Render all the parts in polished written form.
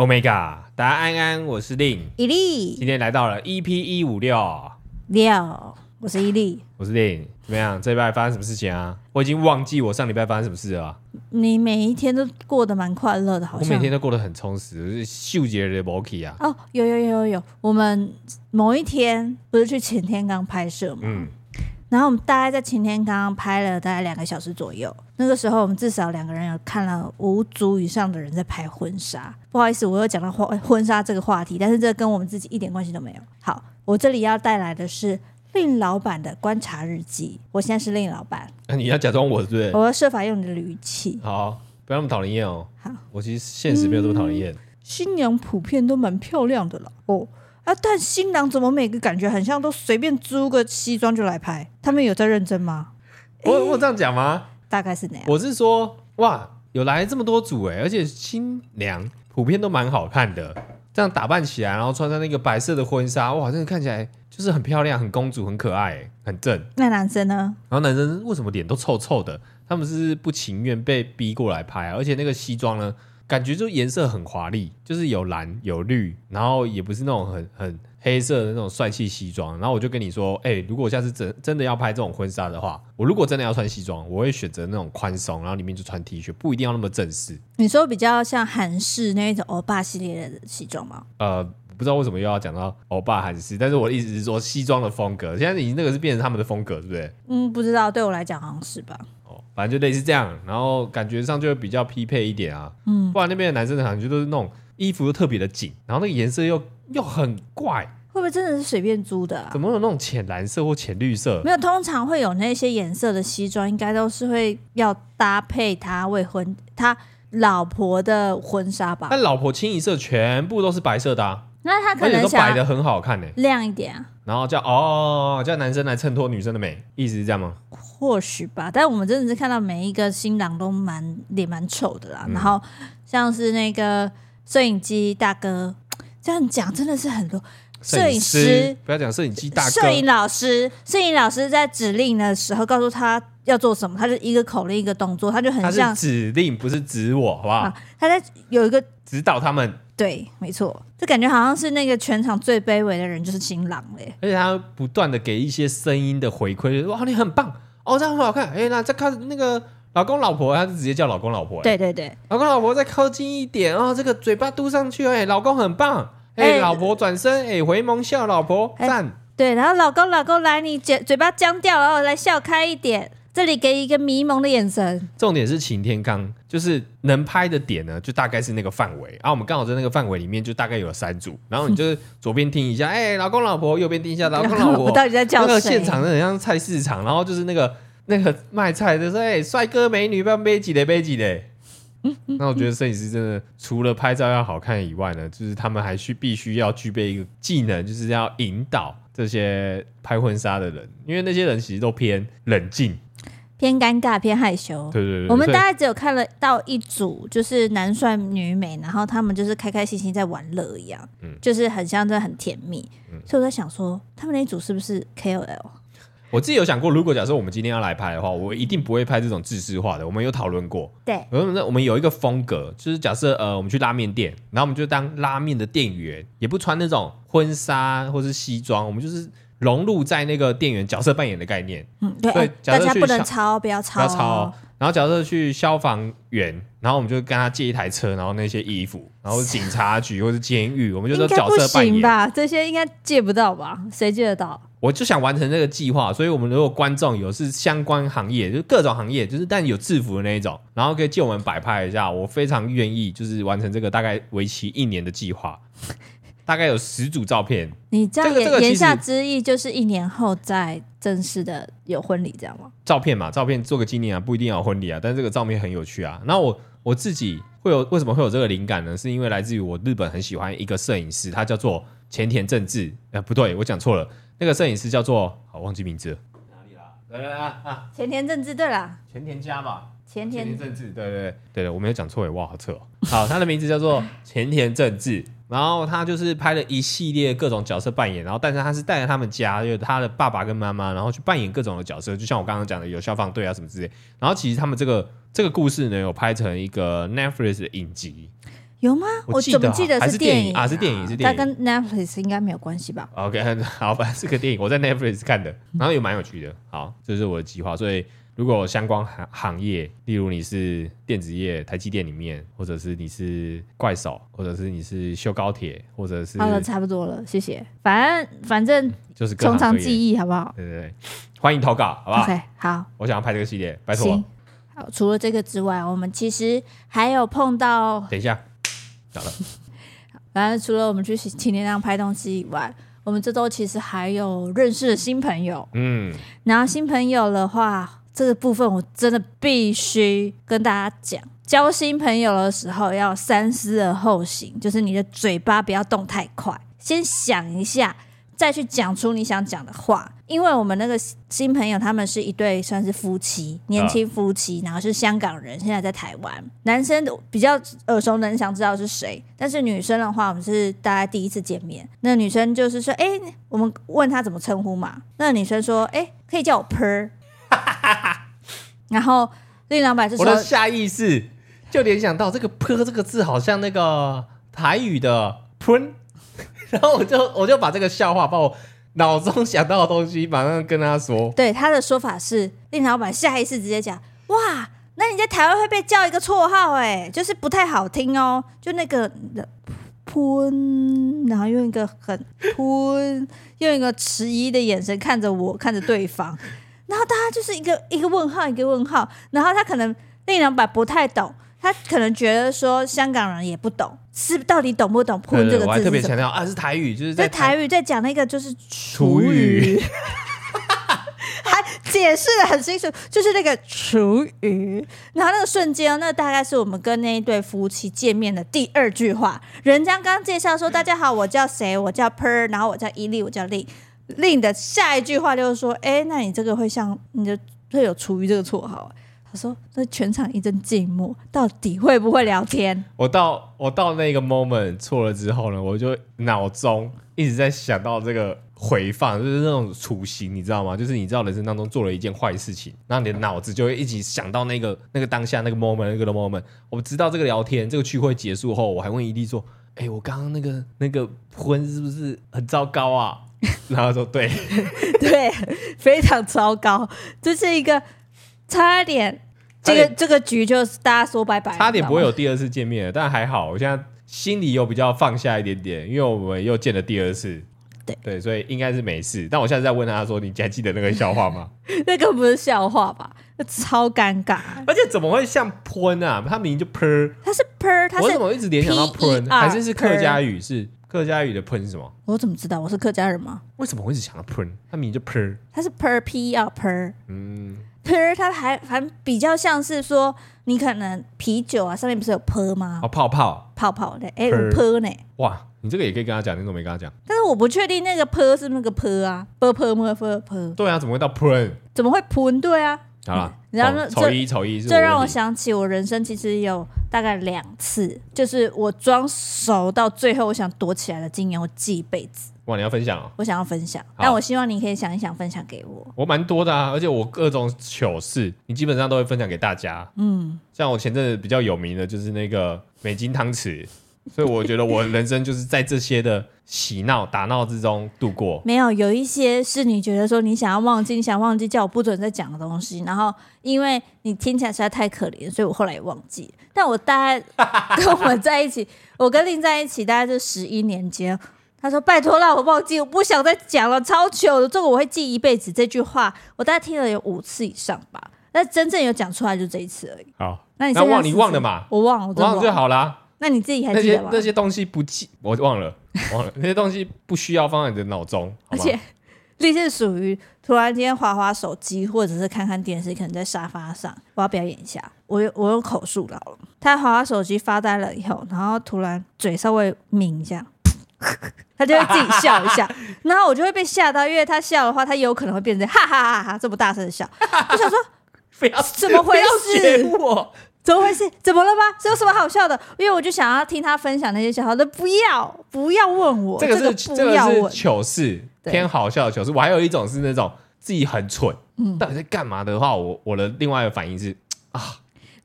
Omega， 大家安安，我是令伊利今天来到了 EP156， 我是伊利。 我是令，怎么样？这礼拜发生什么事情啊？我已经忘记我上礼拜发生什么事了啊。 你每一天都过得蛮快乐的，好像我每天都过得很充实，秀杰的 Moki 啊。 哦，有，我们某一天不是去擎天岗拍摄吗？然后我们大概在擎天岗拍了大概2个小时左右。那个时候我们至少2个人有看了5组以上的人在拍婚纱。不好意思，我又讲到婚纱这个话题，但是这跟我们自己一点关系都没有。好，我这里要带来的是令老板的观察日记。我现在是令老板， 你要假装我是不是？ 我要设法用你的语气。 好，不要那么讨人厌哦。 好， 我其实现实没有这么讨人厌。 新娘普遍都蛮漂亮的啦。但新郎怎么每个感觉很像都随便租个西装就来拍？他们有在认真吗？ 我这样讲吗？ 大概是那样。 我是说，哇，有来这么多组而且新娘普遍都蛮好看的，这样打扮起来，然后穿上那个白色的婚纱，哇，真的看起来就是很漂亮、很公主、很可爱、很正。 那男生呢？ 然后男生为什么脸都臭臭的？他们是不情愿被逼过来拍而且那个西装呢，感觉就颜色很华丽，就是有蓝有绿，然后也不是那种很黑色的那种帅气西装。然后我就跟你说，如果我下次真的要拍这种婚纱的话，我如果真的要穿西装，我会选择那种宽松，然后里面就穿 T 恤，不一定要那么正式。 你说比较像韩式那一种欧巴系列的西装吗？ 不知道为什么又要讲到欧巴韩式，但是我的意思是说西装的风格，现在已经那个是变成他们的风格，对不对？ 不知道，对我来讲好像是吧。 反正就类似这样，然后感觉上就会比较匹配一点啊。不然那边的男生的感觉都是那种衣服都特别的紧，然后那个颜色又很怪， 会不会真的是随便租的啊？ 怎么有那种浅蓝色或浅绿色？ 没有，通常会有那些颜色的西装，应该都是会要搭配他老婆的婚纱吧？ 但老婆清一色全部都是白色的啊， 那他可而且都能想摆得很好看亮一点啊。 然后叫男生来衬托女生的美，意思是这样吗？ 或许吧，但我们真的是看到每一个新郎都脸蛮丑的啦。然后像是那个摄影机大哥，这样讲真的是很多摄影师， 不要讲摄影机大哥， 摄影老师在指令的时候告诉他要做什么，他就一个口令一个动作，他就很像他是指令，不是指我，好不好？ 他在有一个指导他们。 对，没错，这感觉好像是那个全场最卑微的人就是新郎嘞， 而且他不断的给一些声音的回馈，哇，你很棒哦，这样很好看。那再看那个老公老婆，他就直接叫老公老婆。 对， 老公老婆再靠近一点哦，这个嘴巴嘟上去，老公很棒。老婆转身，回眸笑，老婆赞。 对，然后老公来，你嘴巴僵掉了，来笑开一点。这里给一个迷蒙的眼神。 重点是擎天岗，就是能拍的点呢，就大概是那个范围。我们刚好在那个范围里面，就大概有3组。然后你就是左边听一下，老公老婆；右边听一下，老公老婆。 我到底在叫谁？ 那个现场很像菜市场，然后就是那个卖菜的说，帅哥美女，不要杯几的。那我觉得摄影师真的除了拍照要好看以外呢，就是他们还必须要具备一个技能，就是要引导这些拍婚纱的人，因为那些人其实都偏冷静。 偏尴尬，偏害羞。 对， 我们大概只有看了到一组，就是男帅女美，然后他们就是开开心心在玩乐一样，就是很像在很甜蜜。所以我在想说，他们那一组是不是 KOL？ 我自己有想过，如果假设我们今天要来拍的话，我一定不会拍这种制式化的。我们有讨论过， 对， 我们有一个风格，就是假设我们去拉面店，然后我们就当拉面的店员，也不穿那种婚纱或是西装，我们就是融入在那个店员角色扮演的概念。 对，大家不能抄，不要抄哦。然后假设去消防员，然后我们就跟他借一台车，然后那些衣服，然后警察局或是监狱，我们就都角色扮演。 应该不行吧？这些应该借不到吧？谁借得到？ 我就想完成这个计划，所以我们如果观众有是相关行业，就是各种行业，就是但有制服的那一种，然后可以借我们摆拍一下，我非常愿意，就是完成这个大概为期1年的计划。大概有10组照片。 你这样言下之意就是1年后再正式的有婚礼这样吗？ 照片嘛，照片做个纪念啊，不一定要有婚礼啊，但是这个照片很有趣啊。然后我自己为什么会有这个灵感呢？是因为来自于我日本很喜欢一个摄影师，他叫做前田正治。不对，我讲错了，那个摄影师叫做忘记名字了，哪里啦？ 前田正治，对啦， 前田家吧。 前田正治，对，我没有讲错，哇，好扯哦。好，他的名字叫做前田正治，然后他就是拍了一系列各种角色扮演，然后但是他是带着他们家，就是他的爸爸跟妈妈，然后去扮演各种的角色，就像我刚刚讲的，有消防队啊什么之类。然后其实他们这个故事呢，有拍成一个 Netflix 的影集。 有吗？我怎么记得是电影啊？是电影，是电影。 它跟 Netflix 应该没有关系吧 ？OK， 好，反正是个电影，我在 Netflix 看的，然后也蛮有趣的。好，这是我的计划。所以如果有相关行业，例如你是电子业、台积电里面，或者是你是怪手，或者是你是修高铁，或者是好了，差不多了，谢谢。反正就是从长计议，好不好？ 对对对，欢迎投稿，好不好 ？OK， 好， 我想要拍这个系列，拜托。 行，好，除了这个之外，我们其实还有碰到， 等一下。好了， 反正除了我们去擎天岗拍东西以外，我们这周其实还有认识的新朋友。然后新朋友的话，这个部分我真的必须跟大家讲，交新朋友的时候要三思而后行，就是你的嘴巴不要动太快，先想一下，再去讲出你想讲的话。因为我们那个新朋友他们是一对算是夫妻，年轻夫妻，然后是香港人，现在在台湾。男生比较耳熟能详知道是谁，但是女生的话我们是大概第一次见面。那女生就是说我们问她怎么称呼嘛，那女生说可以叫我 Per 然后令老板就说， 我的下意识就联想到这个 Per 这个字好像那个台语的 Pun 然后我就把这个笑话把我脑中想到的东西马上跟他说。 对，他的说法是令老板下意识直接讲，哇，那你在台湾会被叫一个绰号就是不太好听哦，就那个喷，然后用一个很喷，用一个迟疑的眼神看着我，看着对方，然后大家就是一个问号一个问号，然后他可能令老板不太懂，他可能觉得说香港人也不懂，是到底懂不懂“喷”这个字？ 我还特别强调是台语，就是在台语在讲那个就是厨语，还解释的很清楚，就是那个厨语。然后那个瞬间，那大概是我们跟那一对夫妻见面的第2句话。人家刚介绍说：“大家好，我叫谁？我叫 Per， 然后我叫伊利，我叫令。”令的下一句话就是说：“那你这个会像你的会有厨余这个绰号。”他说：“那全场一阵静默，到底会不会聊天？” 我到那个 moment 错了之后呢，我就脑中一直在想到这个回放，就是那种雏形，你知道吗？就是你知道人生当中做了一件坏事情，然后你的脑子就会一起想到那个当下那个 moment 那个 moment。我知道这个聊天这个聚会结束后，我还问伊利说：“我刚刚那个婚是不是很糟糕啊？”然后他说：“对， 对，非常糟糕，这是一个差点。”这个局就是大家说拜拜， 差点不会有第2次见面，但还好，我现在心里有比较放下一点点，因为我们又见了第2次，对，所以应该是没事。但我下次再问他说：“你还记得那个笑话吗？” 那个不是笑话吧？那超尴尬， 而且怎么会像喷啊？他明明就 Per， 他是 Per， 他是我怎么一直联想到喷？还是客家语？是客家语的喷是什么？ 我怎么知道？我是客家人吗？ 为什么会一直想到喷？他明明就 Per， 他是 Per， Per 它还比较像是说，你可能啤酒啊上面不是有 Per 吗？ 泡泡的，有 Per 呢。 哇，你这个也可以跟他讲，你怎么没跟他讲？ 但是我不确定那个 Per 是那个 Per 啊，Per。 对啊，怎么会到喷？ 怎么会喷？对啊。 好了， 然后丑一是这让我想起我人生其实有大概2次，就是我装熟到最后我想躲起来的经验，我记一辈子。 哇，你要分享哦？ 我想要分享，但我希望你可以想一想，分享给我。 我蛮多的啊，而且我各种糗事，你基本上都会分享给大家。像我前阵子比较有名的就是那个美金汤匙，所以我觉得我人生就是在这些的喜闹打闹之中度过。 没有一些是你觉得说你想忘记叫我不准再讲的东西，然后因为你听起来实在太可怜，所以我后来也忘记。但我大概跟我们在一起，我跟令在一起大概是11年间。他说：“拜托啦，我忘记，我不想再讲了，超糗的，这个我会记一辈子。”这句话我大概听了有5次以上吧，但真正有讲出来就这一次而已。 好， 那你忘了嘛？ 我忘了， 我忘了就好啦。 那你自己还记得吗？ 那些东西不记，我忘了，那些东西不需要放在你的脑中。 而且，你是属于突然间滑手机，或者是看看电视，可能在沙发上，我要表演一下。我用口述了。他滑手机发呆了以后，然后突然嘴稍微抿一下。他就会自己笑一下，然后我就会被吓到，因为他笑的话，他有可能会变成哈哈哈哈这么大声的笑。我想说，怎么回事？怎么回事？怎么了吗？这有什么好笑的？因为我就想要听他分享那些笑话的，不要问我。这个是糗事，偏好笑的糗事。我还有一种是那种自己很蠢，到底在干嘛的话，我的另外一个反应是啊。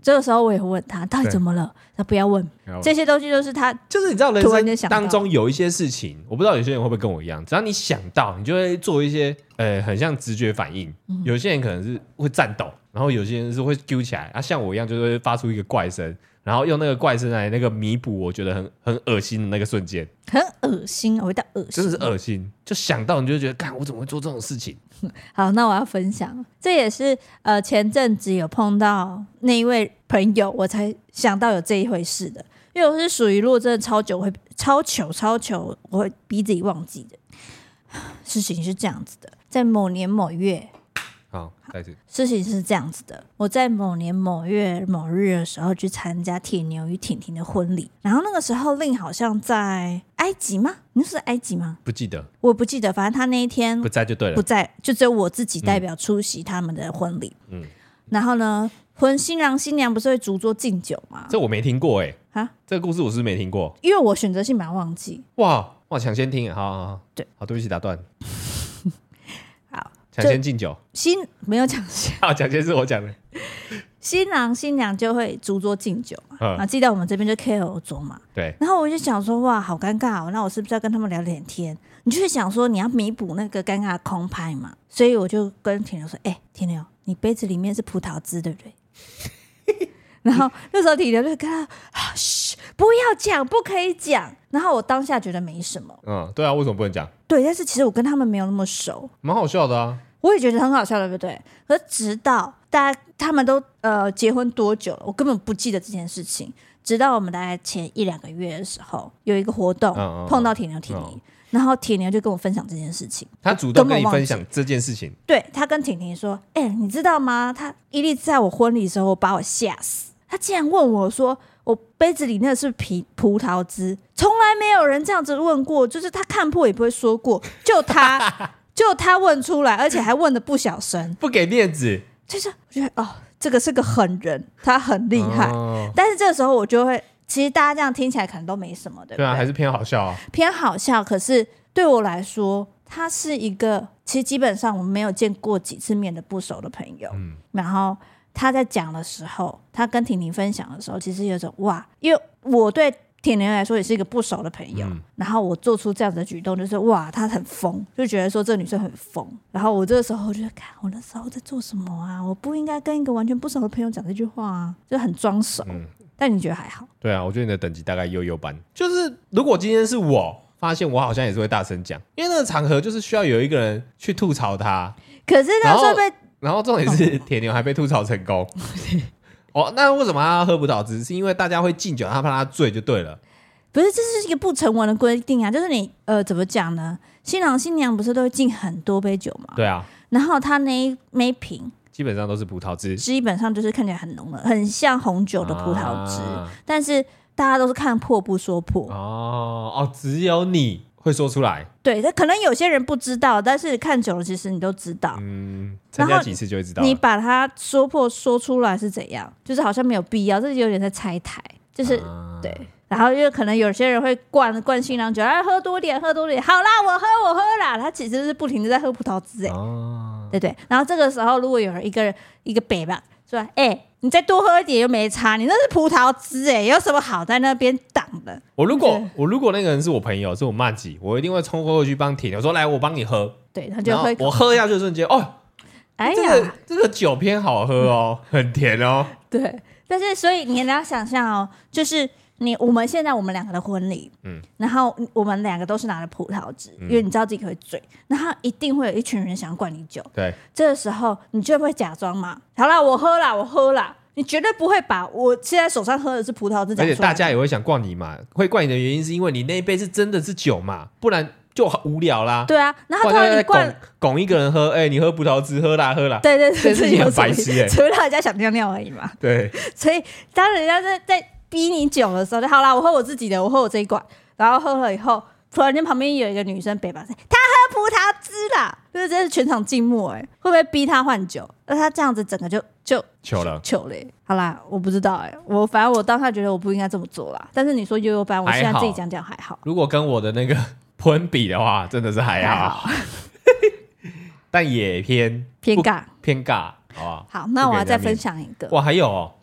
这个时候我也会问他到底怎么了，他不要问，这些东西都是他就是你知道人生突然间想到当中有一些事情，我不知道有些人会不会跟我一样，只要你想到，你就会做一些很像直觉反应。有些人可能是会颤抖，然后有些人是会揪起来，像我一样就是会发出一个怪声，然后用那个怪声来那个弥补我觉得很恶心的那个瞬间， 很恶心，我会到恶心， 真的是恶心，就想到你就会觉得，干我怎么会做这种事情？ 好，那我要分享，这也是前阵子有碰到那一位朋友，我才想到有这一回事的。因为我是属于如果真的超久会超糗，我会逼自己忘记的。事情是这样子的，在某年某月， 好，再次， 事情是这样子的，我在某年某月某日的时候去参加铁牛与婷婷的婚礼，然后那个时候令好像在埃及吗？你是埃及吗？ 不记得， 我不记得，反正他那一天不在就对了， 不在，就只有我自己代表出席他们的婚礼。然后呢，新郎新娘不是会逐桌敬酒吗？ 这我没听过啊， 这个故事我是没听过， 因为我选择性把它忘记。 哇，抢先听，好， 对， 好，对不起打断。 好， 抢先敬酒， 没有抢先， 好，抢先是我讲的。 新郎新娘就会逐桌敬酒嘛，记得我们这边就 KO 桌嘛， 对。 然后我就想说，哇，好尴尬哦，那我是不是要跟他们聊点天？你就会想说，你要弥补那个尴尬的空拍嘛，所以我就跟婷牛说，婷牛，你杯子里面是葡萄汁对不对？然后那时候婷牛就跟他，嘘，不要讲，不可以讲。然后我当下觉得没什么， 对啊，为什么不能讲？ 对，但是其实我跟他们没有那么熟， 蛮好笑的啊。 我也觉得很好笑，对不对？可是直到他们都结婚多久了，我根本不记得这件事情。直到我们大概前1-2个月的时候，有一个活动，碰到铁牛婷妮，然后铁牛就跟我分享这件事情， 他主动跟你分享这件事情。 对，他跟婷婷说：“你知道吗？他伊利在我婚礼的时候把我吓死，他竟然问我说。”我杯子里那是葡萄汁，从来没有人这样子问过，就是他看破也不会说过，就他问出来，而且还问的不小声， 不给面子， 就是我觉得这个是个狠人，他很厉害。但是这个时候我就会，其实大家这样听起来可能都没什么的， 对啊，还是偏好笑啊， 偏好笑。可是对我来说，他是一个其实基本上我们没有见过几次面的不熟的朋友，然后。他在讲的时候，他跟婷婷分享的时候，其实有种哇，因为我对婷婷来说也是一个不熟的朋友，然后我做出这样子的举动，就是哇，他很疯，就觉得说这个女生很疯。然后我这个时候就看我那时候在做什么啊？我不应该跟一个完全不熟的朋友讲这句话啊，就很装熟。但你觉得还好？ 对啊，我觉得你的等级大概悠悠班。就是如果今天是我发现，我好像也是会大声讲，因为那个场合就是需要有一个人去吐槽他。 可是那时候被。 然后重点是铁牛还被吐槽成功。那为什么他要喝葡萄汁？是因为大家会敬酒，他怕他醉就对了。 不是，这是一个不成文的规定啊，就是你怎么讲呢？新郎新娘不是都会敬很多杯酒吗？ 对啊。 然后他那一瓶基本上都是葡萄汁， 基本上就是看起来很浓的，很像红酒的葡萄汁，但是大家都是看破不说破。 只有你会说出来。 对，可能有些人不知道，但是看久了其实你都知道。 参加几次就会知道。 你把它说破说出来是怎样，就是好像没有必要，这有点在拆台，就是对。然后因为可能有些人会灌新郎酒，喝多点，喝多点，好啦，我喝啦。他其实是不停的在喝葡萄汁，对对。然后这个时候，如果有人一个北吧说，你再多喝一点又没差，你那是葡萄汁有什么好在那边挡的？我如果那个人是我朋友，是我妈吉，我一定会冲过去帮铁牛说：“来，我帮你喝。” 对，他就会我喝下去的瞬间， 哎呀， 这个酒偏好喝哦，很甜哦。 对，但是所以你要想象哦，就是我们现在我们两个的婚礼，然后我们两个都是拿了葡萄汁，因为你知道自己会醉，然后一定会有一群人想灌你酒。 对， 这个时候你就会假装嘛，好啦，我喝啦，你绝对不会把我现在手上喝的是葡萄汁讲出来， 而且大家也会想灌你嘛，会灌你的原因是因为你那一杯是真的是酒嘛，不然就无聊啦。 对啊，然后突然你拱一个人喝，你喝葡萄汁，喝啦。 对， 这件事情很白痴除了大家想尿尿而已嘛。 对， 所以当人家在逼你酒的时候，就好啦，我喝我自己的，我喝我这一罐，然后喝了以后，突然间旁边有一个女生北吧说，她喝葡萄汁啦，就是真是全场静默，会不会逼她换酒？而她这样子整个就糗了。好啦，我不知道反正我当下觉得我不应该这么做啦。但是你说悠悠班，我现在自己讲还好。 如果跟我的那个喷比的话，真的是还好，但也偏尬， 好不好？ 好，那我要再分享一个。 哇，还有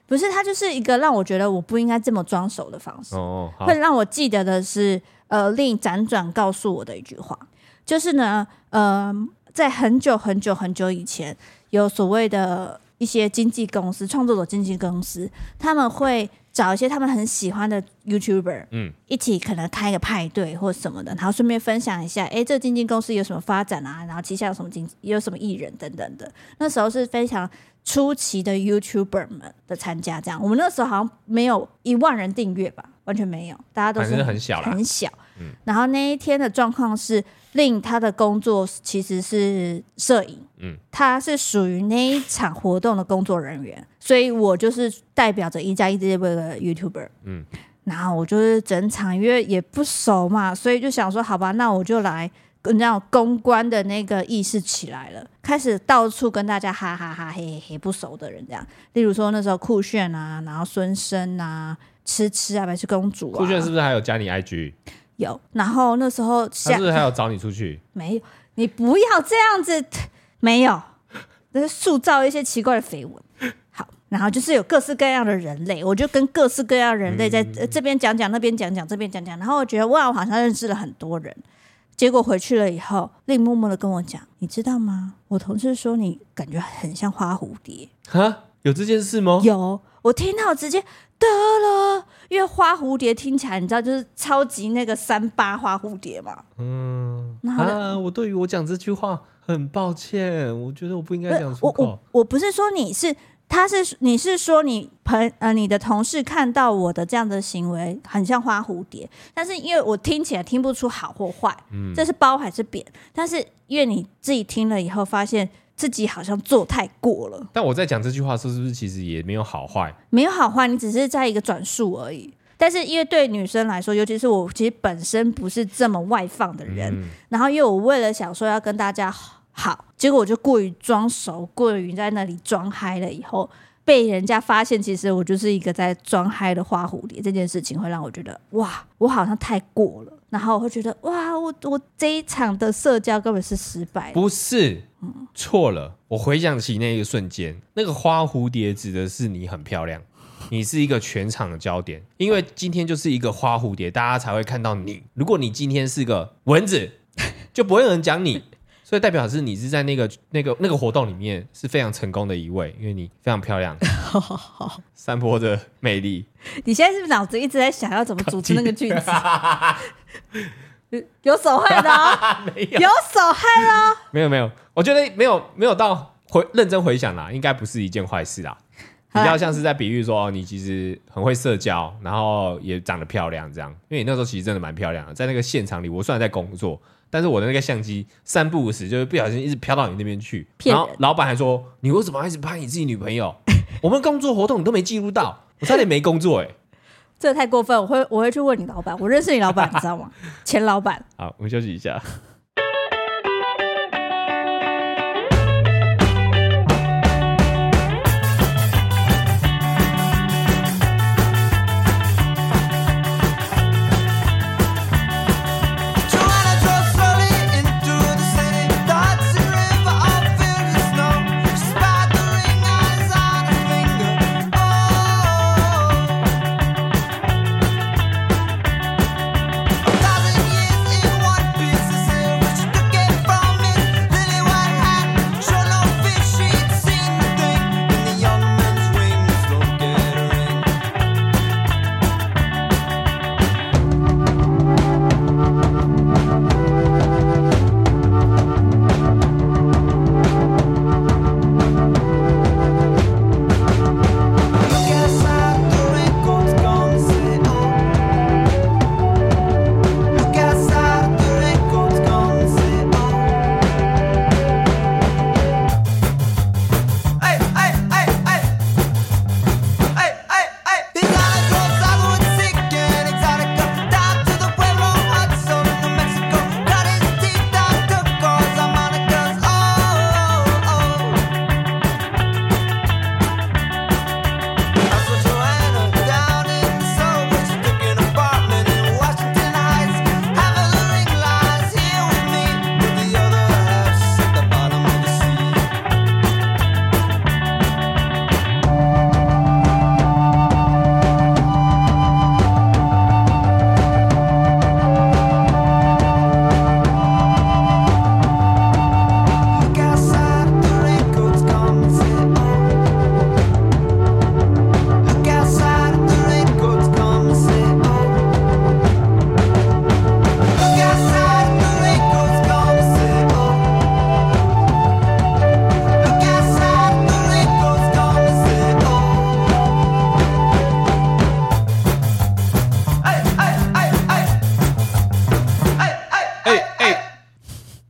不是，它就是一个让我觉得我不应该这么装熟的方式。会让我记得的是，令辗转告诉我的一句话，就是呢，在很久很久很久以前，有所谓的一些经纪公司、创作者经纪公司，他们会找一些他们很喜欢的 YouTuber，一起可能开个派对或什么的，然后顺便分享一下，这个经纪公司有什么发展啊，然后旗下有什么艺人等等的。那时候是非常初期的 YouTuber 们的参加，这样我们那时候好像没有1万人订阅吧，完全没有，大家都是很小啦， 很小。然后那一天的状况是，令他的工作其实是摄影，他是属于那一场活动的工作人员，所以我就是代表着1+1这个 YouTuber，然后我就是整场因为也不熟嘛，所以就想说好吧，那我就来跟那种公关的那个意识起来了，开始到处跟大家哈哈哈嘿嘿嘿不熟的人这样，例如说那时候酷炫啊，然后孙生啊，吃啊，白雪公主啊， 酷炫是不是还有加你 IG？ 有，然后那时候他是不是还有找你出去？ 没有，你不要这样子，没有，就是塑造一些奇怪的绯闻。好，然后就是有各式各样的人类，我就跟各式各样的人类在这边讲讲，那边讲讲，这边讲讲，然后我觉得哇，我好像认识了很多人。结果回去了以后，令默默的跟我讲，你知道吗？我同事说你感觉很像花蝴蝶。 哈，有这件事吗？ 有，我听到直接得了，因为花蝴蝶听起来你知道就是超级那个38花蝴蝶嘛。 我对于我讲这句话很抱歉，我觉得我不应该讲出口。 我不是说你是。你是说你的同事看到我的这样的行为很像花蝴蝶，但是因为我听起来听不出好或坏，这是褒还是贬？但是因为你自己听了以后，发现自己好像做太过了。 但我在讲这句话的时候，是不是其实也没有好坏？ 没有好坏，你只是在一个转述而已。但是因为对女生来说，尤其是我，其实本身不是这么外放的人，然后因为我为了想说要跟大家好，结果我就过于装熟，过于在那里装嗨了以后，被人家发现其实我就是一个在装嗨的花蝴蝶，这件事情会让我觉得哇，我好像太过了，然后我会觉得哇，我这一场的社交根本是失败。 不是，错了。我回想起那一个瞬间，那个花蝴蝶指的是你很漂亮，你是一个全场的焦点，因为今天就是一个花蝴蝶，大家才会看到你。如果你今天是个蚊子，就不会有人讲你。所以代表是你是在那个活动里面是非常成功的一位，因为你非常漂亮，散播着魅力。 你现在是不是脑子一直在想要怎么组织那个句子？有手汗的哦，有手汗哦。没有，我觉得没有到认真回想啦，应该不是一件坏事啦。比较像是在比喻说，你其实很会社交，然后也长得漂亮这样。因为你那时候其实真的蛮漂亮的，在那个现场里，我虽然在工作。但是我的那个相机3不5时就是不小心一直飘到你那边去，然后老板还说你为什么一直拍你自己女朋友？我们工作活动你都没记录到，我差点没工作这太过分，我会去问你老板，我认识你老板，你知道吗？前老板。 好，我们休息一下。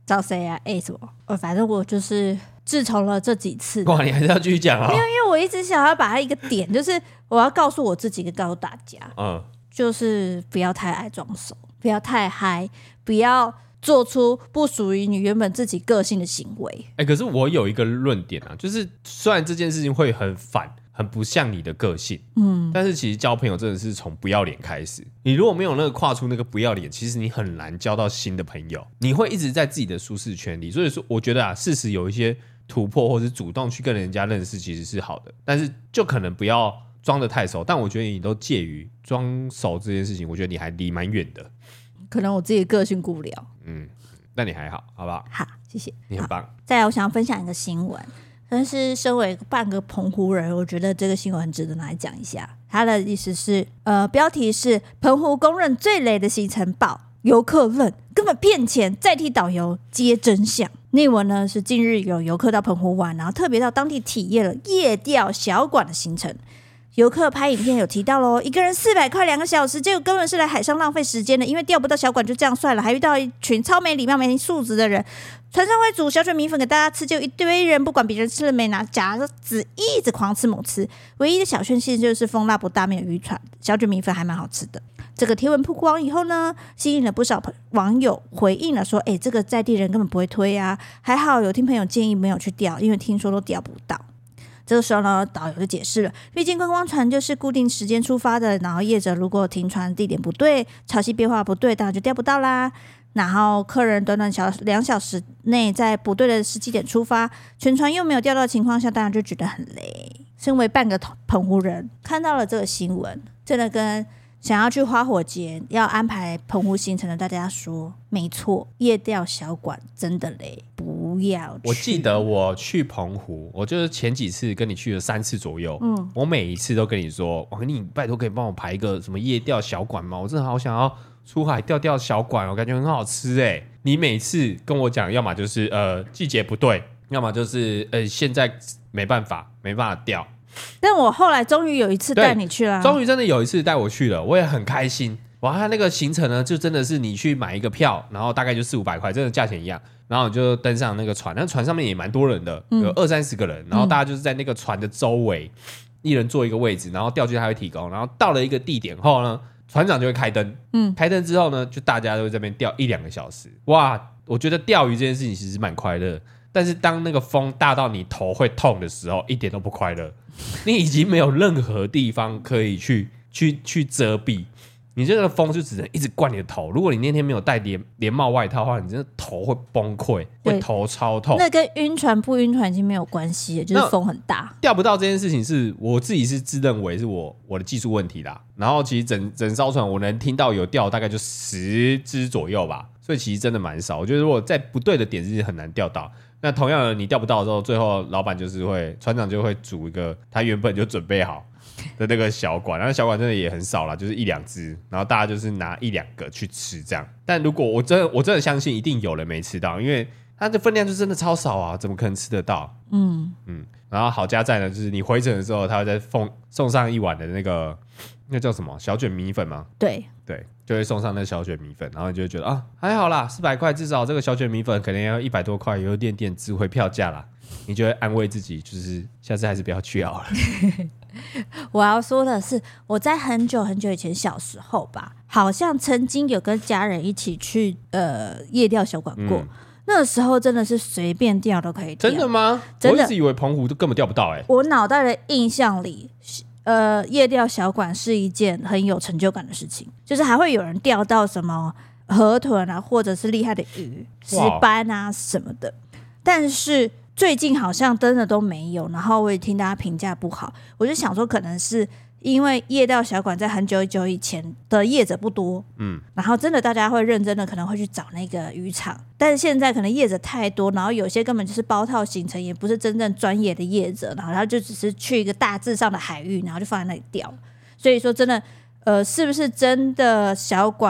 找谁啊？什么？反正我就是自从了这几次， 哇，你还是要继续讲啊？ 因为我一直想要把它一个点，就是我要告诉我自己跟告诉大家，就是不要太爱装熟，不要太嗨，不要做出不属于你原本自己个性的行为。 可是我有一个论点啊，就是虽然这件事情会很反，很不像你的个性，但是其实交朋友真的是从不要脸开始。你如果没有那个跨出那个不要脸，其实你很难交到新的朋友，你会一直在自己的舒适圈里。所以说，我觉得啊，适时有一些突破，或是主动去跟人家认识，其实是好的，但是就可能不要装得太熟。但我觉得你都介于装熟这件事情，我觉得你还离蛮远的。 可能我自己的个性顾不了， 那你还好，好不好？ 好，谢谢， 你很棒。 再来，我想要分享一个新闻。但是身为半个澎湖人，我觉得这个新闻很值得拿来讲一下。他的意思是，标题是澎湖公认最雷的行程报，游客论根本骗钱，再替导游揭真相。内文呢是近日有游客到澎湖玩，然后特别到当地体验了夜钓小馆的行程。游客拍影片有提到咯，一个人400块2个小时，结果根本是来海上浪费时间的，因为钓不到小馆就这样算了，还遇到一群超没礼貌没素质的人。船上会煮小卷米粉给大家吃，就一堆人不管别人吃了没，拿夹子一直狂吃猛吃。唯一的小确幸就是风辣不大，没有渔船，小卷米粉还蛮好吃的。这个贴文曝光以后呢，吸引了不少网友回应了说，这个在地人根本不会推啊，还好有听朋友建议没有去钓，因为听说都钓不到。这个时候呢，导游就解释了，毕竟观光船就是固定时间出发的，然后业者如果停船地点不对，潮汐变化不对，当然就钓不到啦。然后客人短短2小时内在不对的时机点出发，全船又没有钓到的情况下，当然就觉得很累。身为半个澎湖人，看到了这个新闻，真的跟想要去花火节要安排澎湖行程的大家说，没错，夜钓小馆真的累，不要去。 我记得我去澎湖，我就是前几次跟你去了3次左右，我每一次都跟你说，你拜托可以帮我排一个什么夜钓小馆吗？我真的好想要出海钓小馆，我感觉很好吃你每次跟我讲，要么就是季节不对，要么就是现在没办法钓。 但我后来终于有一次带你去了， 终于真的有一次带我去了，我也很开心。哇，他那个行程呢，就真的是你去买一个票，然后大概就400-500块，真的价钱一样，然后你就登上那个船，那船上面也蛮多人的，有20-30个人，然后大家就是在那个船的周围，一人坐一个位置，然后钓具他会提供，然后到了一个地点后呢，船长就会开灯，开灯之后呢，就大家都会在那边钓1-2个小时。哇，我觉得钓鱼这件事情其实蛮快乐，但是当那个风大到你头会痛的时候，一点都不快乐。你已经没有任何地方可以去遮蔽，你这个风就只能一直灌你的头。如果你那天没有带连帽外套的话，你真的头会崩溃，会头超痛。 那跟晕船不晕船已经没有关系了，就是风很大。 钓不到这件事情是我自己是自认为是我的技术问题啦。然后其实整艘船我能听到有钓大概就10只左右吧，所以其实真的蛮少。我觉得如果在不对的点是很难钓到。那同样的，你钓不到的时候，最后老板就是船长就会煮一个他原本就准备好的那个小馆，然后小馆真的也很少啦，就是1-2只，然后大家就是拿1-2个去吃这样。但如果我真的相信一定有人没吃到，因为它的分量就真的超少啊，怎么可能吃得到？然后好家在呢，就是你回程的时候，他会再送上一碗的那个叫什么小卷米粉吗？ 对， 就会送上那小卷米粉，然后你就会觉得啊，还好啦，400块，至少这个小卷米粉可能要100多块，有点值回票价啦。你就会安慰自己，就是下次还是不要去好了。 我要说的是，我在很久很久以前小时候吧，好像曾经有跟家人一起去夜钓小馆过。那个时候真的是随便钓都可以钓。 真的吗？真的，我一直以为澎湖都根本钓不到我脑袋的印象里，夜钓小馆是一件很有成就感的事情，就是还会有人钓到什么河豚啊，或者是厉害的鱼、石斑啊什么的。但是最近好像真的都没有，然后我也听大家评价不好，我就想说可能是因为夜钓小馆在很久以前的业者不多，然后真的大家会认真的可能会去找那个渔场，但是现在可能业者太多，然后有些根本就是包套行程，也不是真正专业的业者，然后他就只是去一个大致上的海域，然后就放在那里钓。所以说真的是不是真的小馆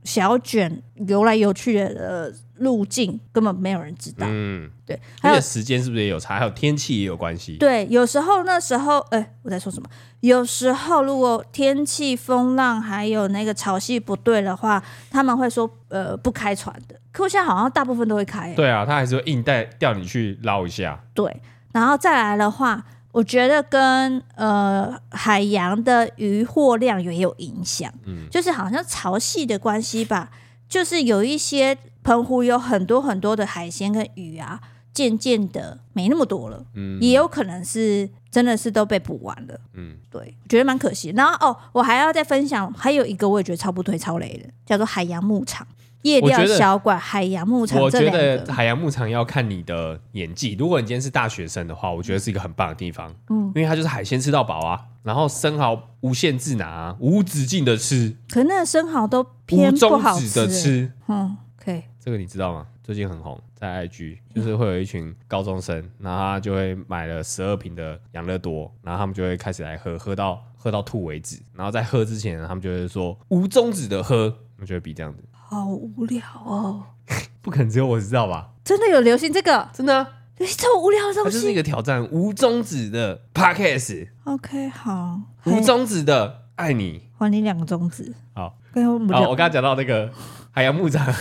小卷游来游去的路径根本没有人知道。对，还有时间是不是也有差？还有天气也有关系。 对，有时候那时候，我在说什么？有时候如果天气、风浪还有那个潮汐不对的话，他们会说不开船的。可我现在好像大部分都会开。 对啊，他还是会硬调你去捞一下。 对，然后再来的话，我觉得跟海洋的渔获量也有影响。就是好像潮汐的关系吧，就是有一些澎湖有很多很多的海鲜跟鱼啊。渐渐的没那么多了，也有可能是真的是都被捕完了，对，我觉得蛮可惜。然后我还要再分享，还有一个我也觉得超不推超雷的，叫做海洋牧场、夜钓小馆、海洋牧场。 我觉得海洋牧场要看你的演技，如果你今天是大学生的话，我觉得是一个很棒的地方，因为它就是海鲜吃到饱啊，然后生蚝无限制拿，无止境的吃， 可那个生蚝都偏不好吃， 无终止的吃， 可以， 这个你知道吗？最近很红，在 IG 就是会有一群高中生，然后他就会买了12瓶的养乐多，然后他们就会开始来喝到吐为止，然后在喝之前他们就会说无终止的喝，我就会比这样子。 好无聊哦， 不可能只有我知道吧？ 真的有流行这个？ 真的啊， 流行这么无聊的东西， 它就是一个挑战无终止的 podcast。 OK， 好， 无终止的爱你， 还你2个中指。 好， 我刚刚讲到那个海洋牧场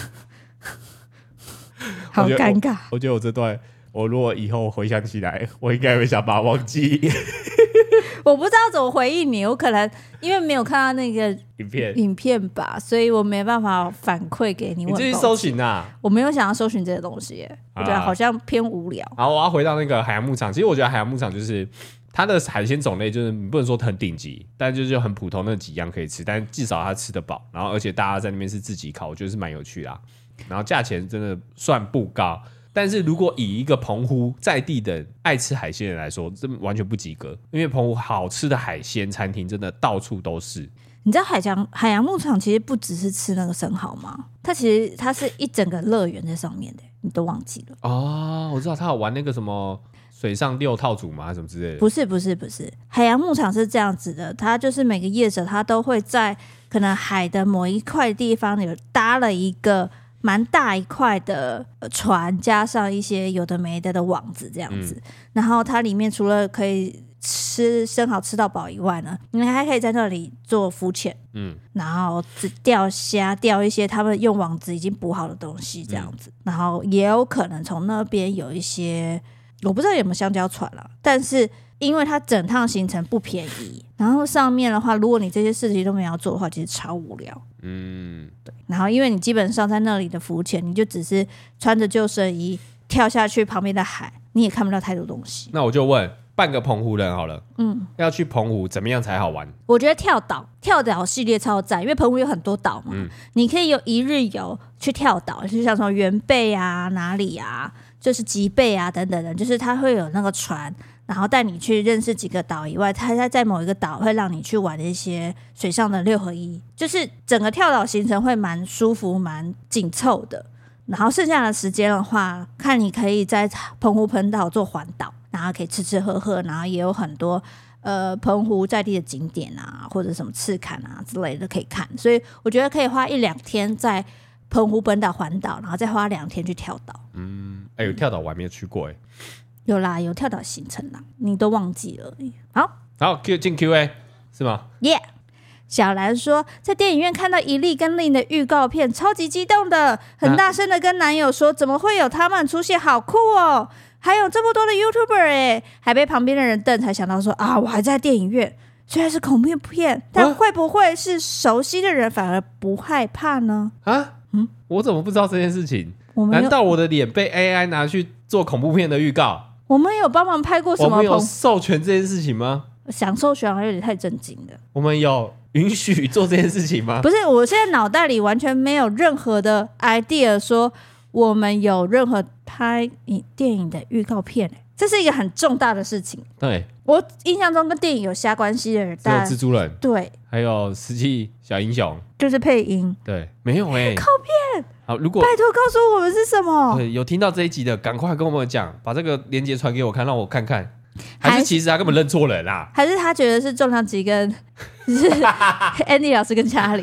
好尴尬。 我觉得我这段，我如果以后回想起来，我应该会想把它忘记。 我不知道怎么回应你，我可能因为没有看到那个影片吧，所以我没办法反馈给你。 你自己搜寻啊！ 我没有想要搜寻这些东西耶，我觉得好像偏无聊。 好，我要回到那个海洋牧场。其实我觉得海洋牧场就是它的海鲜种类，就是你不能说很顶级，但就是很普通那几样可以吃，但至少它吃得饱。然后而且大家在那边是自己烤，我觉得是蛮有趣的啊。然后价钱真的算不高，但是如果以一个澎湖在地的爱吃海鲜人来说，这完全不及格。因为澎湖好吃的海鲜餐厅真的到处都是。 你知道海洋牧场其实不只是吃那个生蚝吗？它其实它是一整个乐园在上面的，你都忘记了？ 哦，我知道他有玩那个什么水上6套组吗？还是什么之类的？ 不是，海洋牧场是这样子的，它就是每个业者他都会在可能海的某一块地方有搭了一个蛮大一块的船，加上一些有的没的网子这样子，然后它里面除了可以吃生蚝吃到饱以外呢，你还可以在那里做浮潜，然后钓虾，钓一些他们用网子已经捕好的东西这样子，然后也有可能从那边有一些，我不知道有没有香蕉船啦，但是因为它整趟行程不便宜，然后上面的话，如果你这些事情都没有做的话，其实超无聊。对。然后因为你基本上在那里的浮潜，你就只是穿着救生衣跳下去旁边的海，你也看不到太多东西。 那我就问，半个澎湖人好了，要去澎湖怎么样才好玩？ 我觉得跳岛系列超赞，因为澎湖有很多岛嘛，你可以有一日游去跳岛，就像什么原贝啊、哪里啊，就是吉贝啊等等的，就是它会有那个船。然后带你去认识几个岛以外，它在某一个岛会让你去玩一些水上的6合1，就是整个跳岛行程会蛮舒服、蛮紧凑的。然后剩下的时间的话，看你可以在澎湖喷岛做环岛，然后可以吃吃喝喝，然后也有很多澎湖在地的景点啊，或者什么赤坎啊之类的可以看。所以我觉得可以花1-2天在澎湖本岛环岛，然后再花2天去跳岛。 有跳岛我还没有去过哎。 有啦，有跳岛行程啦，你都忘记了。 好，进 Q&A 是吗？ 耶、小兰说，在电影院看到一粒跟令的预告片，超级激动的，很大声的跟男友说，怎么会有他们出现，好酷哦！还有这么多的 YouTuber 哎，还被旁边的人瞪，才想到说啊，我还在电影院。虽然是恐怖片，但会不会是熟悉的人反而不害怕呢？ 我怎么不知道这件事情？难道我的脸被 AI 拿去做恐怖片的预告？ 我们有帮忙拍过什么？ 我们有授权这件事情吗？ 想授权好像有点太震惊了。 我们有允许做这件事情吗？ 不是，我现在脑袋里完全没有任何的 idea 说我们有任何拍电影的预告片，这是一个很重大的事情。 对， 我印象中跟电影有相关系的人， 只有蜘蛛人， 对， 还有石器小英雄， 就是配音， 对，没有靠片。 好，如果拜托告诉我们是什么？ 对，有听到这一集的，赶快跟我们讲，把这个链接传给我看，让我看看。还是其实他根本认错人啦？ 还是他觉得是重量级跟是 Andy 老师跟查理？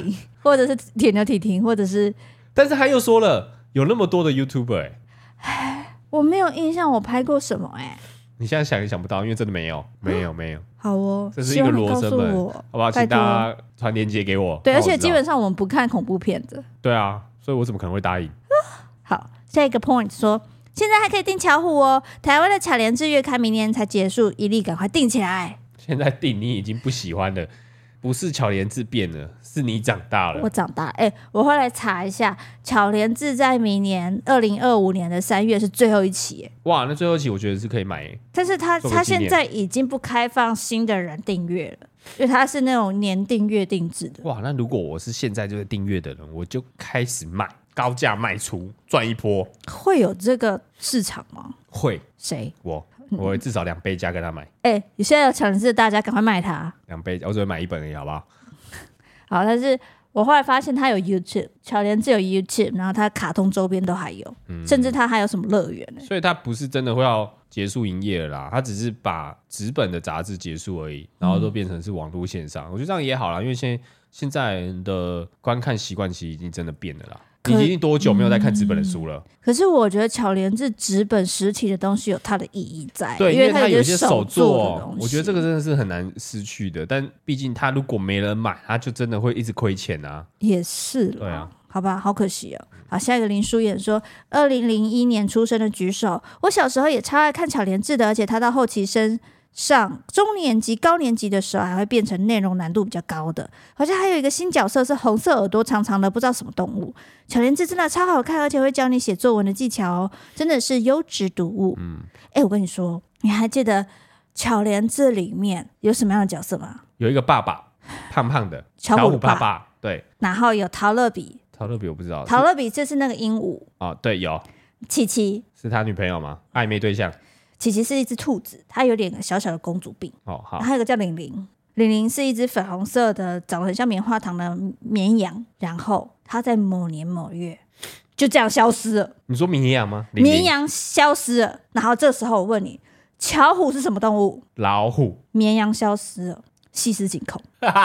或者是铁牛体婷，或者是…… 但是他又说了，有那么多的 YouTuber 我没有印象我拍过什么你现在想也想不到，因为真的没有。 好哦， 这是一个罗生门，好不好？请大家传链接给我。 对，而且基本上我们不看恐怖片的。 对啊，所以我怎么可能会答应？ 好，下一个 point 说，现在还可以订巧虎哦，台湾的巧莲智月刊明年才结束，一律赶快订起来。 现在订你已经不喜欢了，不是巧莲智变了，是你长大了。 我长大，我后来查一下，巧莲智在明年2025年的3月是最后一期， 哇，那最后一期我觉得是可以买但是他现在已经不开放新的人订阅了，因为他是那种年订阅定制的。 哇，那如果我是现在就会订阅的人，我就开始卖，高价卖出，赚一波。 会有这个市场吗？ 会， 谁？ 我会至少2倍价跟他买。 你现在有巧莲智，大家赶快卖它。 2倍，我只会买1本而已，好不好？ 好，但是我后来发现它有 YouTube， 巧莲智有 YouTube， 然后它卡通周边都还有，甚至它还有什么乐园所以它不是真的会要结束营业了啦，它只是把纸本的杂志结束而已，然后都变成是网络线上。我觉得这样也好啦，因为现在人的观看习惯其实已经真的变了啦。你已经多久没有在看纸本的书了？ 可是我觉得巧莲智纸本实体的东西有它的意义在， 对， 因为它有一些手做的东西。 我觉得这个真的是很难失去的。但毕竟它如果没人买，它就真的会一直亏钱啊。 也是了， 对啊， 好吧，好可惜哦。好，下一个林书妍说，2001年出生的举手，我小时候也超爱看巧莲智的，而且他到后期升上中年级、高年级的时候，还会变成内容难度比较高的。好像还有一个新角色是红色耳朵长长的，不知道什么动物。巧莲智真的超好看，而且会教你写作文的技巧哦，真的是优质读物。我跟你说，你还记得巧莲智里面有什么样的角色吗？ 有一个爸爸，胖胖的巧虎爸爸，对。 然后有陶乐比， 陶乐比我不知道， 陶乐比就是那个鹦鹉哦，对，有。 琪琪是他女朋友吗？暧昧对象。 琪琪是一只兔子，它有点小小的公主病。 好。 然后还有一个叫玲玲，玲玲是一只粉红色的，长得很像棉花糖的绵羊。然后它在某年某月就这样消失了。 你说绵羊吗？ 绵羊消失了。然后这时候我问你，巧虎是什么动物？ 老虎。 绵羊消失了，细思极恐。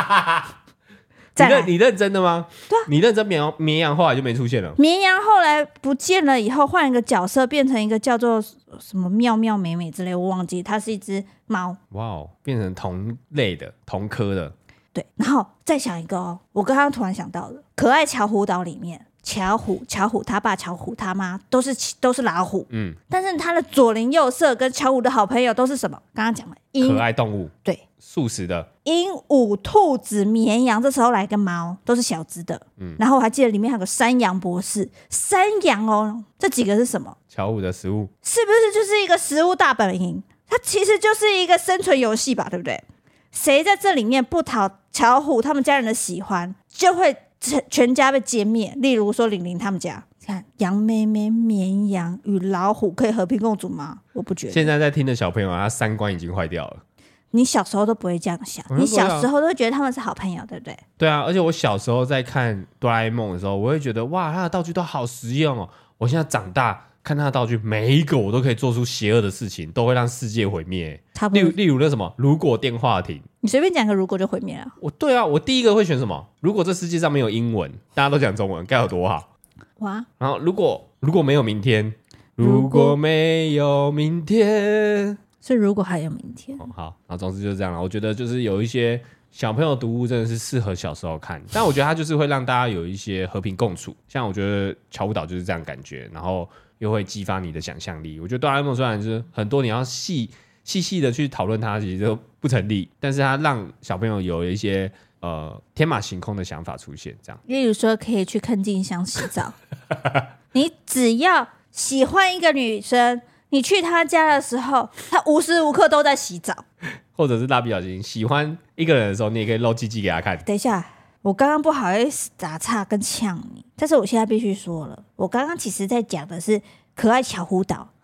你认真的吗？对啊，你认真绵羊后来就没出现了。 绵羊后来不见了以后，换一个角色，变成一个叫做什么妙妙美美之类，我忘记，它是一只猫。 哇哦，变成同类的、同科的。 对，然后再想一个哦，我刚刚突然想到的，可爱巧虎岛里面，巧虎他爸、巧虎他妈都是老虎，但是他的左邻右舍跟巧虎的好朋友都是什么？刚刚讲了， 可爱动物， 对， 素食的。 鹦鹉、兔子、绵羊，这时候来一个猫，都是小只的。然后我还记得里面还有个山羊博士，山羊哦，这几个是什么？ 巧虎的食物， 是不是就是一个食物大本营？它其实就是一个生存游戏吧，对不对？谁在这里面不讨巧虎他们家人的喜欢，就会全家被歼灭。例如说玲玲他们家，看羊妹妹、绵羊与老虎可以和平共处吗？我不觉得。 现在在听的小朋友，他三观已经坏掉了。 你小时候都不会这样想，你小时候都会觉得他们是好朋友，对不对？ 对啊，而且我小时候在看哆啦 A 梦的时候，我会觉得哇，他的道具都好实用哦。我现在长大看他的道具，每一个我都可以做出邪恶的事情，都会让世界毁灭。 差不多。 例如那什么，如果电话亭， 你随便讲个如果就毁灭了。 对啊，我第一个会选什么？如果这世界上没有英文，大家都讲中文，该有多好哇！ 然后如果没有明天，如果没有明天。 所以如果还有明天， 好，然后总之就是这样了。我觉得就是有一些小朋友读物真的是适合小时候看，但我觉得它就是会让大家有一些和平共处。像我觉得巧虎岛就是这样感觉，然后又会激发你的想象力。我觉得哆啦 A 梦虽然就是很多你要细的去讨论它，其实都不成立，但是它让小朋友有一些天马行空的想法出现。这样， 例如说可以去坑静香洗澡，你只要喜欢一个女生。你去他家的时候，他无时无刻都在洗澡， 或者是蜡笔小新喜欢一个人的时候，你也可以露鸡鸡给他看。 等一下，我刚刚不好意思打岔跟呛你，但是我现在必须说了，我刚刚其实在讲的是可爱巧虎岛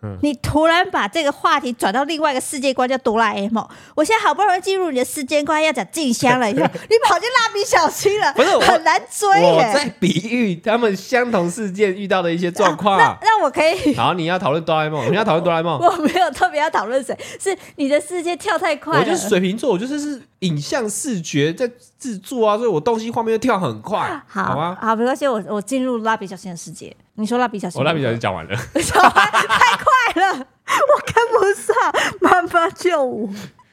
你突然把这个话题转到另外一个世界观，叫哆啦 A 梦。我现在好不容易进入你的世界观，要讲静香了，以后你跑去蜡笔小新了， 不是很难追耶。 我在比喻他们相同事件遇到的一些状况。 那我可以。 好，你要讨论哆啦 A 梦，你要讨论哆啦 A 梦。 我没有特别要讨论谁，是你的世界跳太快了。 我就是水瓶座，我就是影像视觉在制作啊，所以我东西画面就跳很快，好吗？ 好，没关系，我进入蜡笔小新的世界。你说蜡笔小新， 我蜡笔小新讲完了， 太快了，我跟不上，妈妈救我！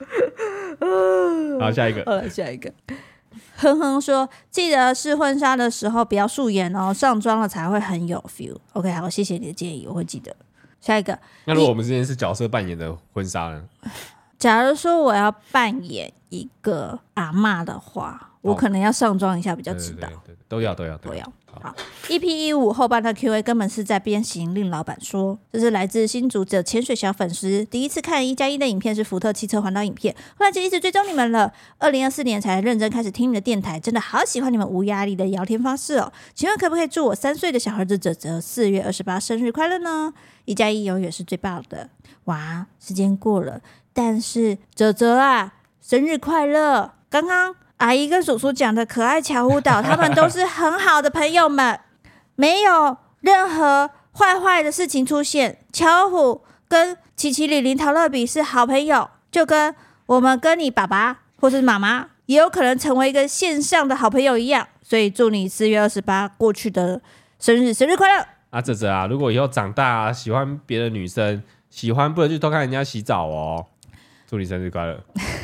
好，下一个。 好了，下一个。哼哼说，记得试婚纱的时候不要素颜哦，上妆了才会很有 feel。OK， 好，谢谢你的建议，我会记得。下一个， 那如果我们之前是角色扮演的婚纱呢？ 假如说我要扮演一个阿嬷的话，我可能要上妆一下比较知道。 对，都要。 好，EP15后半的 Q&A 根本是在鞭刑令老板说，这是来自新竹的潜水小粉丝，第一次看1+1的影片是福特汽车环岛影片，后来就一直追踪你们了，2024年才认真开始听你们的电台，真的好喜欢你们无压力的聊天方式哦。请问可不可以祝我3岁的小儿子哲哲4月28生日快乐呢？1+1永远是最棒的。哇，时间过了，但是哲哲啊，生日快乐！刚刚阿姨跟叔叔讲的可爱巧虎岛，他们都是很好的朋友们，没有任何坏的事情出现。巧虎跟琪琪、李林、陶乐比是好朋友，就跟我们跟你爸爸或是妈妈也有可能成为一个线上的好朋友一样。所以祝你4月28过去的生日快乐！ 啊，哲哲啊，如果以后长大啊，喜欢别的女生，喜欢不能去偷看人家洗澡哦。祝你生日快乐。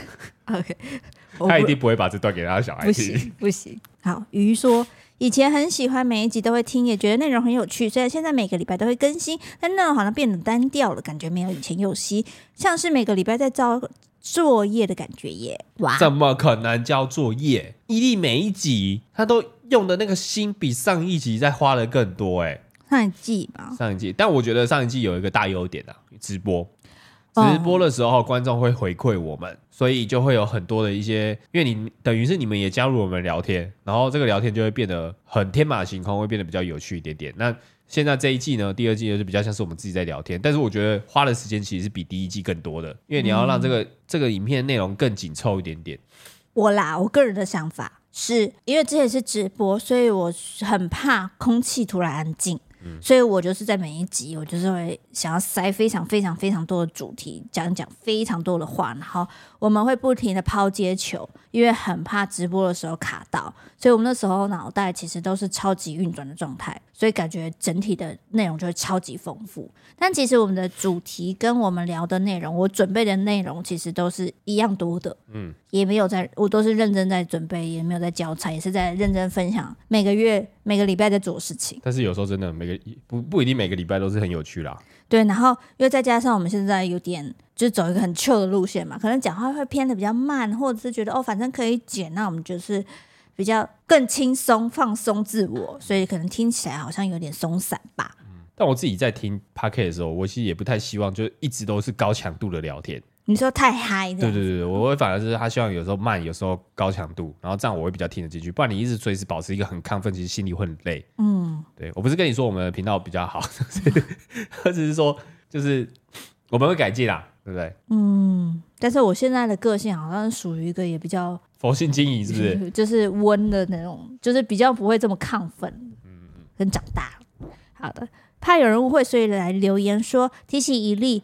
OK。 他一定不会把这段给他的小孩听， 不行。好，鱼说以前很喜欢每一集都会听，也觉得内容很有趣。虽然现在每个礼拜都会更新，但内容好像变得单调了，感觉没有以前有戏，像是每个礼拜在交作业的感觉耶。哇， 怎么可能交作业？伊利每一集他都用的那个心比上一集再花的更多哎。 上一季吧， 上一季，但我觉得上一季有一个大优点啊，直播的时候，观众会回馈我们，所以就会有很多的一些，因为你等于是你们也加入我们聊天，然后这个聊天就会变得很天马行空，会变得比较有趣一点点。那现在这一季呢，第二季就是比较像是我们自己在聊天，但是我觉得花的时间其实是比第一季更多的，因为你要让这个影片内容更紧凑一点点。 我个人的想法是因为之前是直播，所以我很怕空气突然安静。所以我就是在每一集，我就是会想要塞非常非常非常多的主题，讲非常多的话，然后我们会不停的抛接球，因为很怕直播的时候卡到，所以我们那时候脑袋其实都是超级运转的状态，所以感觉整体的内容就会超级丰富。但其实我们的主题跟我们聊的内容，我准备的内容其实都是一样多的，也没有我都是认真在准备，也没有在交差，也是在认真分享每个月每个礼拜在做的事情。 但是有时候真的不一定每个礼拜都是很有趣啦。 对，然后因为再加上我们现在有点就是走一个很 chill 的路线嘛，可能讲话会偏的比较慢，或者是觉得反正可以剪，那我们就是比较更轻松放松自我，所以可能听起来好像有点松散吧。 但我自己在听 Podcast 的时候，我其实也不太希望就一直都是高强度的聊天。 你说太嗨的？ 对，我会反而是他希望有时候慢，有时候高强度，然后这样我会比较听得进去。不然你一直随时保持一个很亢奋，其实心里会很累。对，我不是跟你说我们的频道比较好，我只是说就是我们会改进啦，对不对？ 但是我现在的个性好像属于一个也比较佛性经营，是不是？ 就是温的那种，就是比较不会这么亢奋。跟长大了。好的。怕有人误会，所以来留言说提醒一例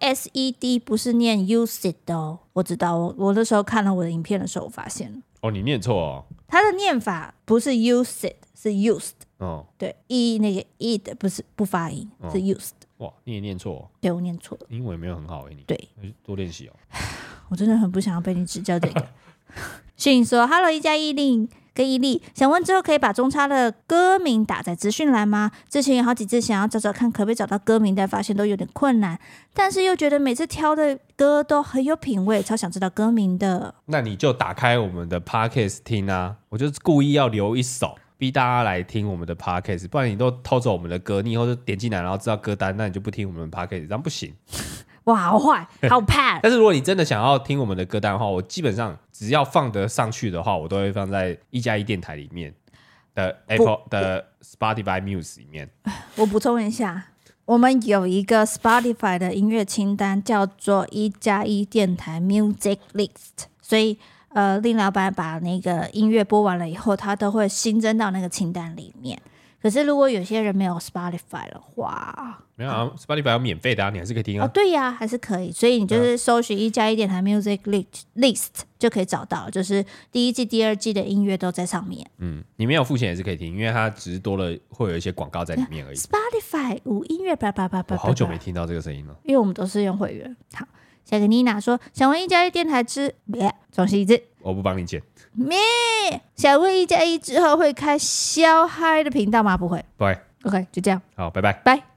USED 不是念 USED 哦。我知道，我那时候看了我的影片的时候，我发现了。 你念错哦。 它的念法不是 USED， 是 used。对，那个 ed 不发音，是 used。 哇，你也念错哦。 对，我念错了。 英文没有很好你。 对， 多练习哦。 我真的很不想要被你指教这个。讯说 Hello 1+1令跟伊利，想问之后可以把中差的歌名打在资讯栏吗？之前有好几次想要找找看可不可以找到歌名，但发现都有点困难，但是又觉得每次挑的歌都很有品味，超想知道歌名的。 那你就打开我们的 Podcast 听啊，我就故意要留一首逼大家来听我们的 Podcast， 不然你都偷走我们的歌，你以后就点进来然后知道歌单，那你就不听我们的 Podcast， 这样不行。 哇，好坏，好怕。 但是如果你真的想要听我们的歌单的话，我基本上只要放得上去的话，我都会放在1+1电台里面的 Apple 的 Spotify Music 里面。 我补充一下， 我们有一个 Spotify 的音乐清单，叫做1+1电台 Music List， 所以令老板把那个音乐播完了以后，他都会新增到那个清单里面。可是如果有些人没有 Spotify 的话， 没有啊，Spotify 有免费的啊，你还是可以听啊。 对呀，还是可以。所以你就是搜寻1+1电台 Music List 就可以找到，就是第一季、第二季的音乐都在上面。 你没有付钱也是可以听，因为它只是多了会有一些广告在里面而已。 Spotify 无音乐， 我好久没听到这个声音了， 因为我们都是用会员。好，下个妮娜说，想问1+1电台之，重新一次， 我不帮你剪。 想问1+1之后会开消嗨的频道吗？不会。 不会。 OK，就这样。 好，拜拜。 拜。